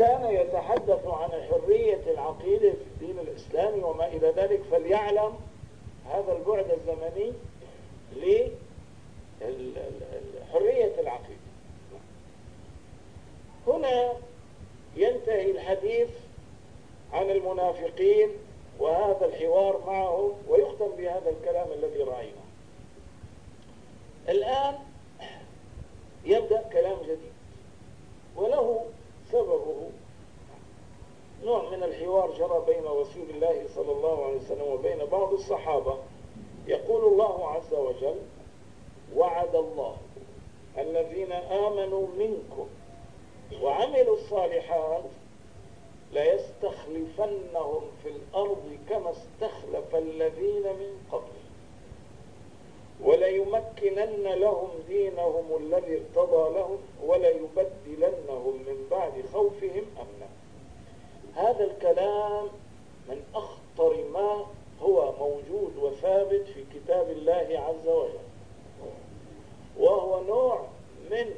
كان يتحدث عن حرية العقيدة في الدين الإسلامي وما إلى ذلك فليعلم هذا البعد الزمني لحرية العقيدة. هنا ينتهي الحديث عن المنافقين وهذا الحوار معهم ويختم بهذا الكلام الذي رأيناه. الآن يبدأ كلام جديد وله سببه. نوع من الحوار جرى بين رسول الله صلى الله عليه وسلم وبين بعض الصحابة. يقول الله عز وجل: وعد الله الذين آمنوا منكم وعملوا الصالحات ليستخلفنهم في الأرض كما استخلف الذين من قبلهم وليمكنن لهم دينهم الذي ارتضى لهم وليبدلنهم من بعد خوفهم أمنا. هذا الكلام من أخطر ما هو موجود وثابت في كتاب الله عز وجل، وهو نوع من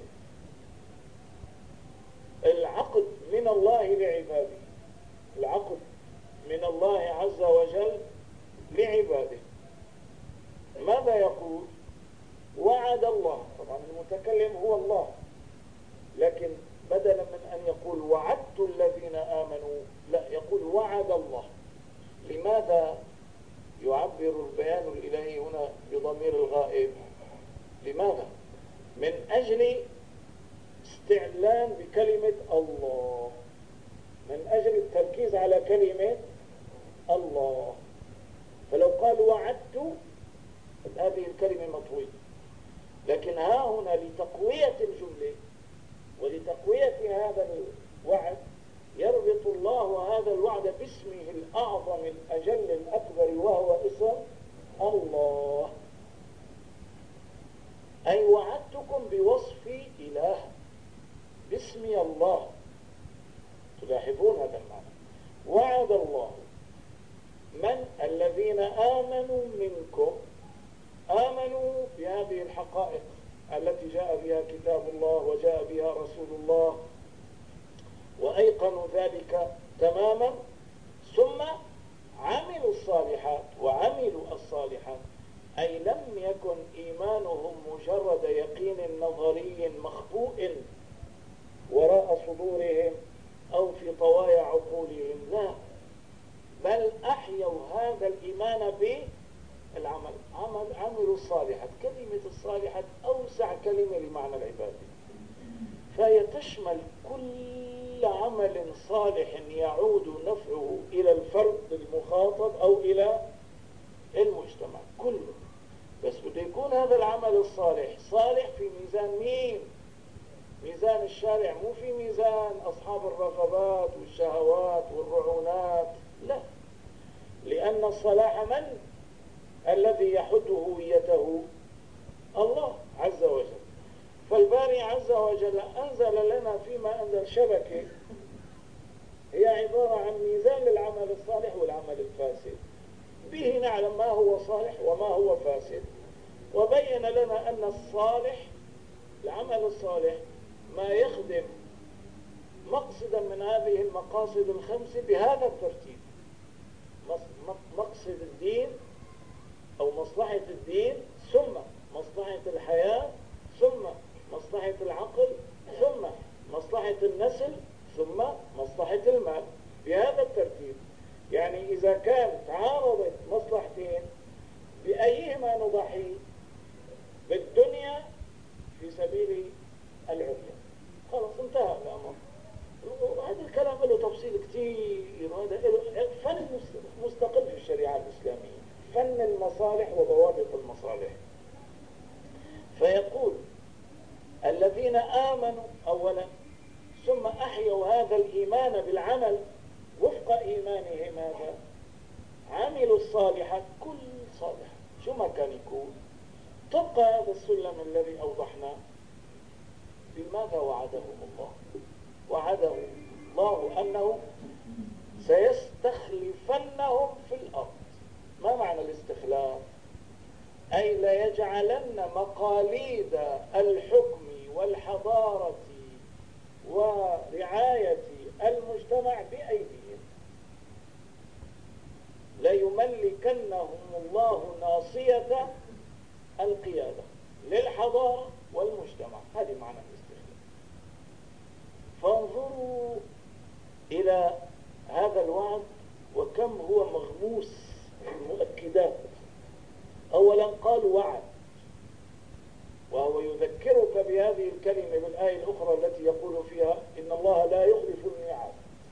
العقد من الله لعباده، العقد من الله عز وجل لعباده. ماذا يقول؟ وعد الله. طبعا المتكلم هو الله، لكن بدلا من أن يقول وعدت الذين آمنوا، لا، يقول وعد الله. لماذا يعبر البيان الإلهي هنا بضمير الغائب؟ لماذا؟ من أجل استعلان بكلمة الله، من أجل التركيز على كلمة الله. فلو قال وعدت هذه الكلمة مطوية، لكن ها هنا لتقوية الجملة ولتقوية هذا الوعد يربط الله هذا الوعد باسمه الأعظم الأجل الأكبر وهو اسم الله. أي وعدتكم بوصف إله باسمي الله. تلاحظون هذا المعنى. وعد الله من الذين آمنوا منكم، آمنوا بهذه الحقائق التي جاء بها كتاب الله وجاء بها رسول الله وأيقنوا ذلك تماما، ثم عملوا الصالحات. وعملوا الصالحات أي لم يكن إيمانهم مجرد يقين نظري مخبوء وراء صدورهم أو في طوايا عقولهم، لا، بل أحيوا هذا الإيمان بالعمل. عملوا الصالحات. كلمة الصالحات أوسع كلمة لمعنى العبادة، فهي تشمل كل عمل صالح يعود نفعه إلى الفرد المخاطب أو إلى المجتمع كله. بس بده يكون هذا العمل الصالح صالح في ميزان مين؟ ميزان الشارع، مو في ميزان أصحاب الرغبات والشهوات والرعونات، لا. لأن الصلاح من الذي يحد هويته؟ الله عز وجل. فالباري عز وجل أنزل لنا فيما أنزل شبكة هي عبارة عن ميزان للعمل الصالح والعمل الفاسد، به نعلم ما هو صالح وما هو فاسد. وبين لنا أن الصالح، العمل الصالح، ما يخدم مقصدا من هذه المقاصد الخمس بهذا الترتيب: مقصد الدين أو مصلحة الدين، ثم مصلحة الحياة، ثم مصلحة العقل، ثم مصلحة النسل، ثم مصلحة المال، بهذا الترتيب. يعني إذا كان تعارضت مصلحتين بأيهما نضحي؟ بالدنيا في سبيل العليا، خلاص انتهى الأمر. هذا الكلام له تفصيل كثير، وهذا فن مستقل في الشريعة الإسلامية، فن المصالح وضوابط المصالح. فيقول الذين آمنوا أولا، ثم أحيوا هذا الإيمان بالعمل وفق إيمانهم، هذا عملوا الصالحات. كل صالح شو ما كان يكون طبق هذا السلم الذي أوضحناه. بماذا وعدهم الله؟ وعدهم الله أنه سيستخلفنهم في الأرض. ما معنى الاستخلاف؟ أي ليجعلن مقاليد الحكم والحضارة ورعاية المجتمع بأيديهم. ليملكنهم الله ناصية القيادة للحضارة والمجتمع. هذه معنى الاستخلاف. فانظروا إلى هذا الوعد وكم هو مغموس في المؤكدات. أولا قال وعد، وهو يذكرك بهذه الكلمة بالآية الأخرى التي يقول فيها إن الله لا يخلف الميعاد.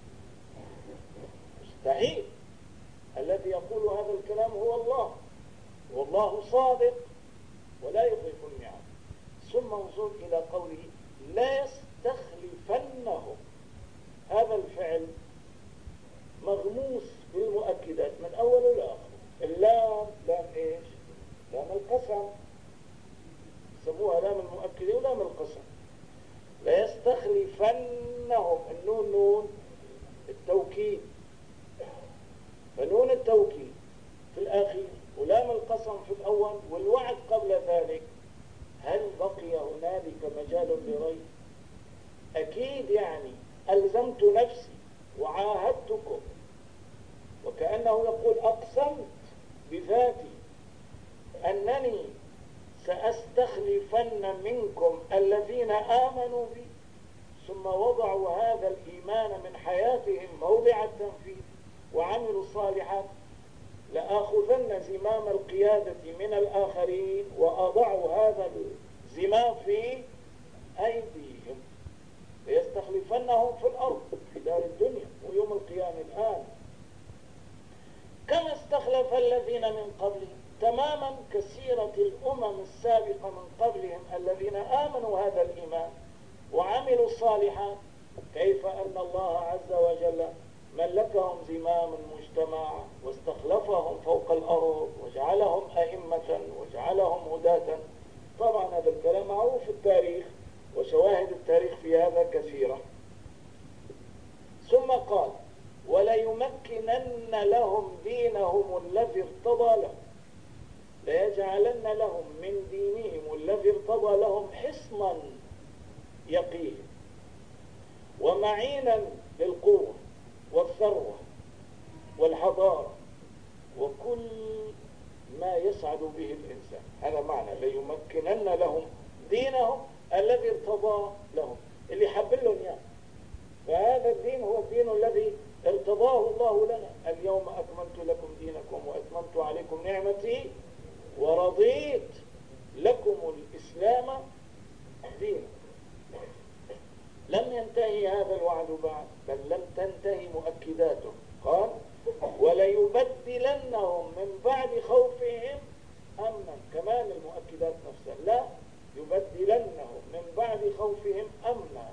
مستحيل. الذي يقول هذا الكلام هو الله، والله صادق ولا يخلف الميعاد. ثم انظر إلى قوله لا يستخلفنهم. هذا الفعل مغموس بالمؤكدات من أول لآخر. اللام لام إيش؟ لام القسم، سموها لام المؤكدة ولام القسم. لا يستخلفنهم، النون نون التوكيد، فنون التوكيد في الآخر ولام القسم في الأول والوعد قبل ذلك. هل بقي هنالك مجال لريب؟ أكيد. يعني ألزمت نفسي وعاهدتكم، وكأنه يقول أقسمت بذاتي أنني سأستخلفن منكم الذين آمنوا بي ثم وضعوا هذا الإيمان من حياتهم موضع التنفيذ وعملوا الصالحات، لآخذن زمام القيادة من الآخرين وأضعوا هذا الزمام في أيديهم. ليستخلفنهم في الأرض في دار الدنيا ويوم القيامة الآن كما استخلف الذين من قبلهم. تماما كسيرة الأمم السابقة من قبلهم الذين آمنوا هذا الإيمان وعملوا الصالحات. كيف أن الله عز وجل ملكهم زمام المجتمع واستخلفهم فوق الأرض وجعلهم أئمة وجعلهم هداة. طبعا هذا الكلام معروف في التاريخ وشواهد التاريخ في هذا كثيرة. ثم قال وليمكنن لهم دينهم الذي ارتضى لهم. ليجعلن لهم من دينهم الذي ارتضى لهم حصنا يقيهم ومعينا للقوة والثروة والحضارة وكل ما يسعد به الإنسان. هذا معنى ليمكنن لهم دينهم الذي ارتضى لهم، اللي حب لهم يعني. فهذا الدين هو الدين الذي ارتضاه الله لنا. اليوم أكملت لكم دينكم وأتممت عليكم نعمتي ورضيت لكم الإسلام دينا. لم ينتهي هذا الوعد بعد، بل لم تنتهي مؤكداته. قال وليبدلنهم من بعد خوفهم أمنا. كمان المؤكدات نفسها، لا يبدلنهم من بعد خوفهم أمنا.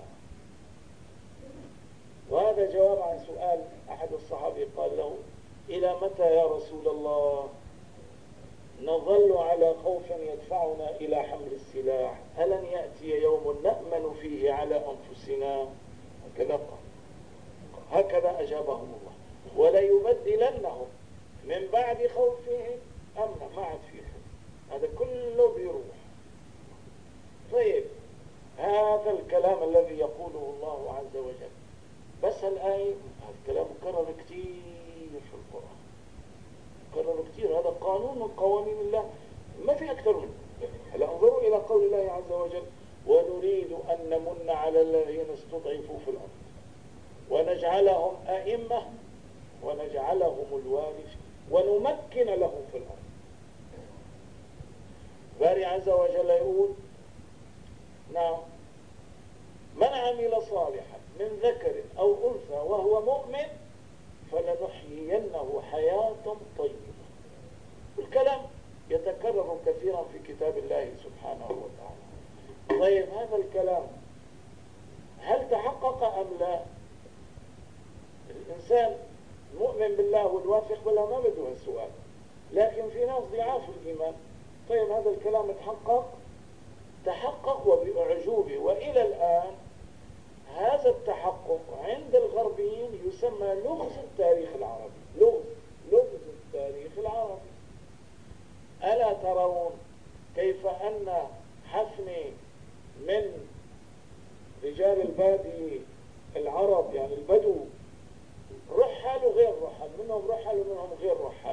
وهذا جواب عن سؤال أحد الصحابة قال له إلى متى يا رسول الله نظل على خوف يدفعنا إلى حمل السلاح؟ ألن يأتي يوم نأمن فيه على أنفسنا؟ هكذا أجابهم الله. وليبدلنهم من بعد خوفهم أمنا. ما عاد فيه هذا كله بيروح. طيب هذا الكلام الذي يقوله الله عز وجل، بس الآية هذا الكلام كرر كثير في القرآن، كرر كثير. هذا قانون من قوانين الله ما في أكثر منه. هلا انظروا إلى قول الله عز وجل ونريد أن نمن على الذين استضعفوا في الأرض ونجعلهم أئمة ونجعلهم الوارث ونمكن لهم في الأرض. باري عز وجل يقول نعم من عمل صالحا من ذكر أو أنثى وهو مؤمن فلنحيينه حياة طيبة. الكلام يتكرر كثيرا في كتاب الله سبحانه وتعالى. طيب هذا الكلام هل تحقق أم لا؟ الإنسان المؤمن بالله والواثق بالله ما بده السؤال، لكن في ناس ضعاف الإيمان. طيب هذا الكلام تحقق وبأعجوبه. وإلى الآن هذا التحقق عند الغربيين يسمى لغز التاريخ العربي. لغز التاريخ العربي. ألا ترون كيف أن حفني من رجال البادية العرب يعني البدو منهم رحل ومنهم غير رحل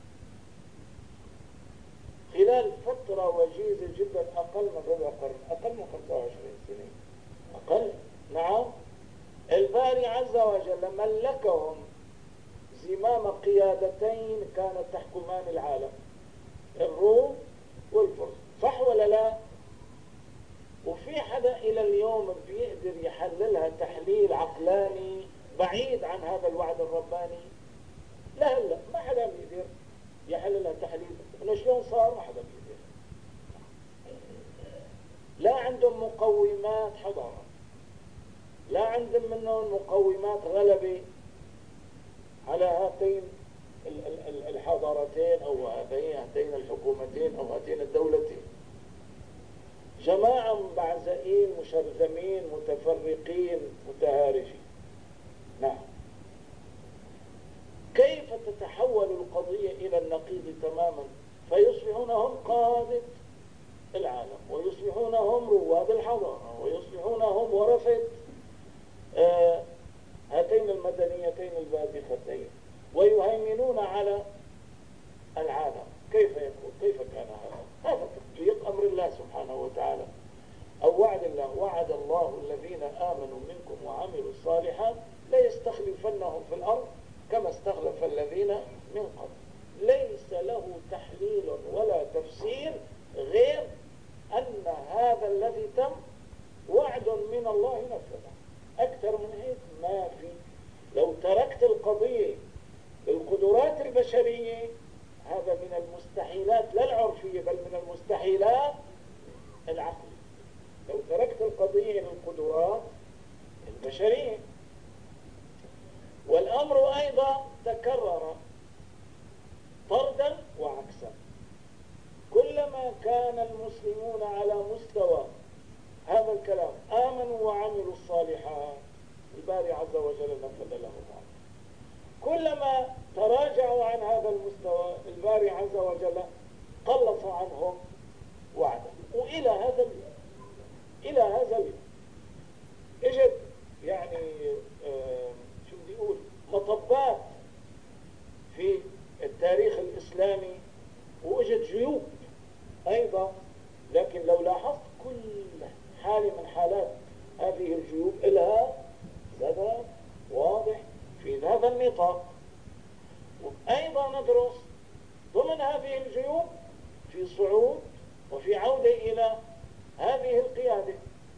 خلال فترة وجيزة جدا، أقل من ربع قرن، أقل من 25 سنة، أقل. نعم، الباري عز وجل ملكهم زمام قيادتين كانت تحكمان العالم، الروم والفرس، صح ولا لا؟ وفي حدا إلى اليوم بيقدر يحللها تحليل عقلاني بعيد عن هذا الوعد الرباني؟ لا، ما حدا بيقدر يحللها تحليل انه شلون صار، ما حدا بيقدر. لا عندهم مقومات حضارة، لا عندهم منهم مقومات غلبة على هاتين الحضارتين أو هاتين الحكومتين أو هاتين الدولتين. جماعة بعزائين مشرذمين متفرقين متهارجين. نعم. كيف تتحول القضية إلى النقيض تماما، فيصبحون هم قادة العالم، ويصبحون هم رواد الحضارة، ويصبحون هم ورثة هاتين المدنيتين الباذختين، ويهيمنون على العالم. كيف يكون؟ كيف كان هذا؟ هذا تطبيق أمر الله سبحانه وتعالى أو وعد الله. وعد الله الذين آمنوا منكم وعملوا الصالحات ليستخلفنهم في الأرض كما استخلف الذين من قبل. ليس له تحليل ولا تفسير غير أن هذا الذي تم وعد من الله نفذ. أكثر من هيك ما في. لو تركت القضية القدرات البشرية، هذا من المستحيلات لا العرفية بل من المستحيلات العقلية. لو تركت القضية للقدرات البشرية. والأمر أيضا تكرر طردا وعكسا. كلما كان المسلمون على مستوى هذا الكلام آمنوا وعملوا الصالحات، الباري عز وجل نفذ لهم. كلما تراجعوا عن هذا المستوى، الباري عز وجل قلص عنهم وعده. وإلى هذا اليوم اجت يعني شو بدي اقول مطبات في التاريخ الإسلامي، واجت جيوب أيضا. لكن لو لاحظت كل حالة من حالات هذه الجيوب لها سبب واضح في هذا النطاق. وأيضا ندرس ضمن هذه الجيوب في صعود وفي عودة إلى هذه القيادة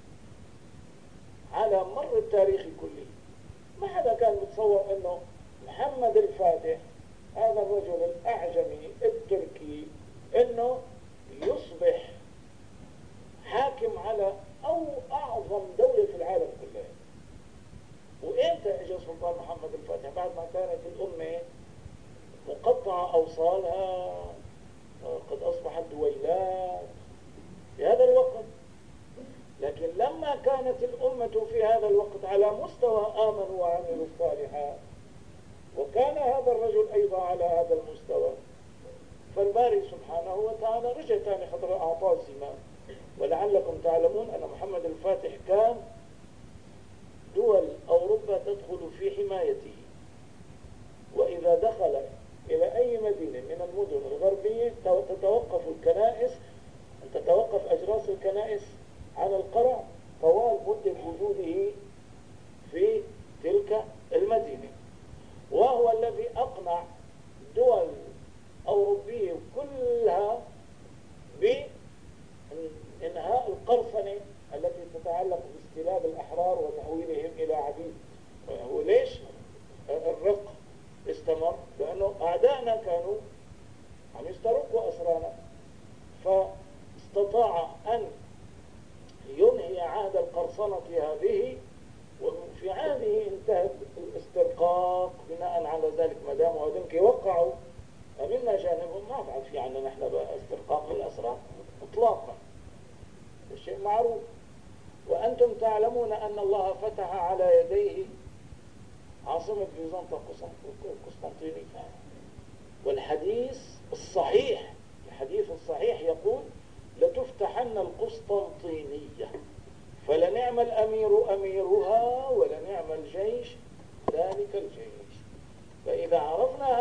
على مر التاريخ كله. ما حدا كان متصور أنه محمد الفاتح هذا الرجل الأعجمي التركي أنه يصبح حاكم على أعظم دولة في العالم كله. وإمتى اجى سلطان محمد الفاتح؟ بعد ما كانت الأمة مقطعة أوصالها، قد أصبحت دويلات في هذا الوقت. لكن لما كانت الأمة في هذا الوقت على مستوى آمنوا وعملوا الصالحات، وكان هذا الرجل أيضا على هذا المستوى، فالباري سبحانه وتعالى رجع ثاني خطر أعطاه الزمام. ولعلكم تعلمون أن محمد الفاتح كان دول أوروبا تدخل في حمايته، وإذا دخل إلى أي مدينة من المدن الغربية تتوقف الكنائس، تتوقف أجراس الكنائس عن القرع طوال مدة وجوده في تلك المدينة. وهو الذي أقنع دول أوروبية كلها بإنهاء القرصنة التي تتعلق باستلاب الأحرار وتحويلهم إلى عبيد. وليش الرق استمر؟ لأنه أعدائنا كانوا عم يسترقوا أسرانا، فاستطاع أن ينهي عهد القرصنة هذه، وفي عهده انتهت الاسترقاق بناء على ذلك. ما دام وذنك وقعوا منا جانبهم، ما بعد في عنا نحن بقى استرقاق للأسرى اطلاقا، الشيء معروف. وأنتم تعلمون أن الله فتح على يديه عاصمة بيزنطة قسطنطينية. والحديث الصحيح، الحديث الصحيح يقول لتفتحن القسطنطينية فلنعم الأمير أميرها ولنعم الجيش ذلك الجيش. فإذا عرفنا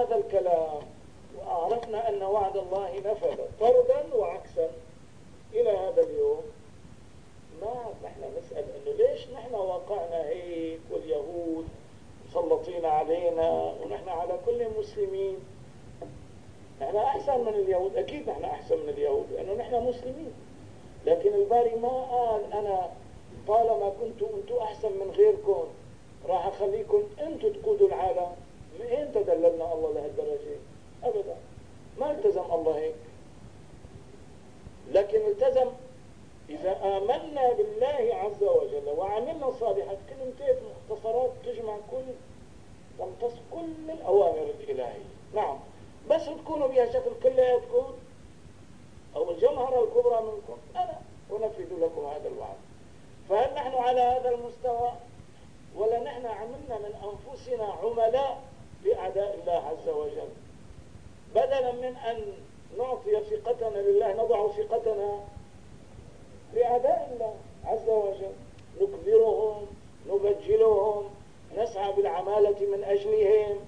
نحن هيك واليهود مسلطين علينا ونحن على كل المسلمين. نحن أحسن من اليهود، أكيد نحن أحسن من اليهود لأنه نحن مسلمين. لكن الباري ما قال أنا طالما كنتوا أنتوا أحسن من غيركم راح أخليكم أنتوا تقودوا العالم. من تدللنا الله لهالدرجة؟ أبدا، ما التزم الله هيك. لكن التزم إذا آمنا بالله عز وجل وعملنا الصالحات. كلمتين مختصرات تمتص كل الأوامر الإلهية. نعم، بس تكونوا بها شكل كلياتكم أو الجمهرة الكبرى منكم أنا أنفذ لكم هذا الوعد. فهل نحن على هذا المستوى ولا نحن عملنا من أنفسنا عملاء لأعداء الله عز وجل؟ بدلا من أن نعطي ثقتنا لله نضع ثقتنا لأعداء الله عز وجل، نكبرهم، نبجلهم، نسعى بالعمالة من أجلهم.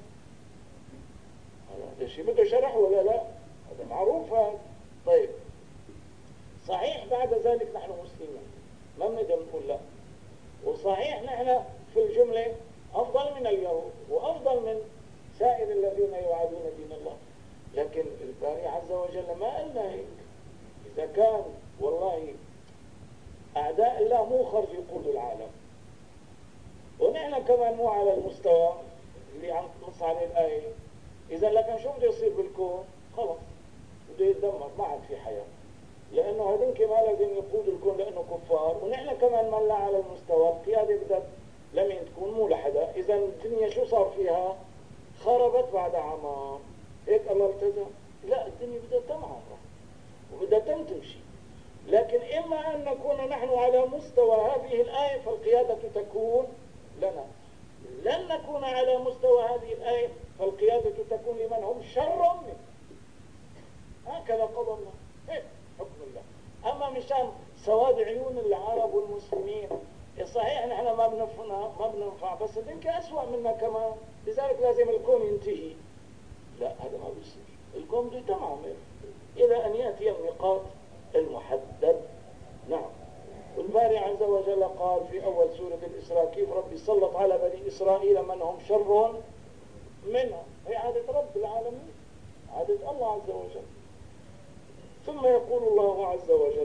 هذا شيء بده شرح ولا لا؟ هذا معروف هذا. طيب صحيح بعد ذلك نحن مسلمين، ما بنقدر نقول لا. وصحيح نحن في الجملة أفضل من اليهود وأفضل من سائر الذين يعادون دين الله. لكن الباري عز وجل ما قالنا هيك. إذا كان والله أعداء الله مو خرج يقودوا العالم ونحن كمان مو على المستوى اللي عم تنص عليه الآية، إذا لكن شو بده يصير بالكون؟ خلص بده يتدمر، ما عاد في حياة. لأنه هذين كمان لازم يقودوا الكون لأنه كفار، ونحن كمان ما لا على المستوى. القيادة بدها لمن تكون مو لحدا. إذا الدنيا شو صار فيها؟ خربت بعد عام. هيك الله التزم؟ لا، الدنيا بدها تمعر وبدها تمشي. لكن إما أن نكون نحن على مستوى هذه الآية فالقيادة تكون لنا، لن نكون على مستوى هذه الآية فالقيادة تكون لمن هم شر منه. هكذا قضى الله، هيك حكم الله. أما مشان سواد عيون العرب والمسلمين صحيح نحن ما بننفع، بس الدنك أسوأ منا كمان، لذلك لازم الكون ينتهي. لا، هذا ما بيصير. الكون بده يتمعمر إلى أن يأتي الميقات المحدد. نعم. والباري عز وجل قال في أول سورة الإسراء كيف ربي سلط على بني إسرائيل من هم شر منهم. هي عادة رب العالمين، عادة الله عز وجل. ثم يقول الله عز وجل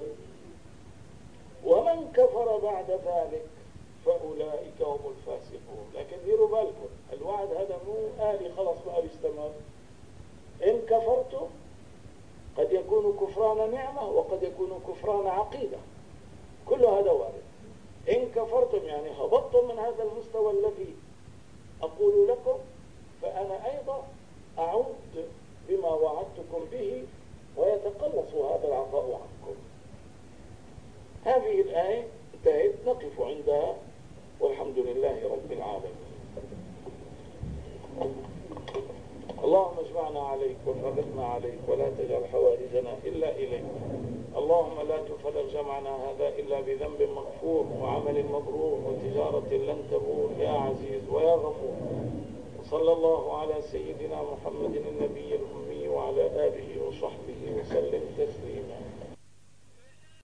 ومن كفر بعد ذلك فأولئك هم الفاسقون. لكن ديروا بالكم الوعد هذا مو آلي خلص بقى بيستمر. إن كفرتم قد يكون كفران نعمة وقد يكون كفران عقيدة، كل هذا وارد. إن كفرتم يعني هبطتم من هذا المستوى الذي أقول لكم، فأنا أيضا أعود بما وعدتكم به ويتقلص هذا العطاء عنكم. هذه الآية انتهت، نقف عندها والحمد لله رب العالمين. اللهم اجمعنا عليك وفرقنا عليك ولا تجعل حوائجنا إلا إليك. اللهم لا تفرق جمعنا هذا إلا بذنب مغفور وعمل مبرور وتجارة لن تبور يا عزيز ويا غفور. وصلى الله على سيدنا محمد النبي الأمي وعلى آله وصحبه وسلم تسليما.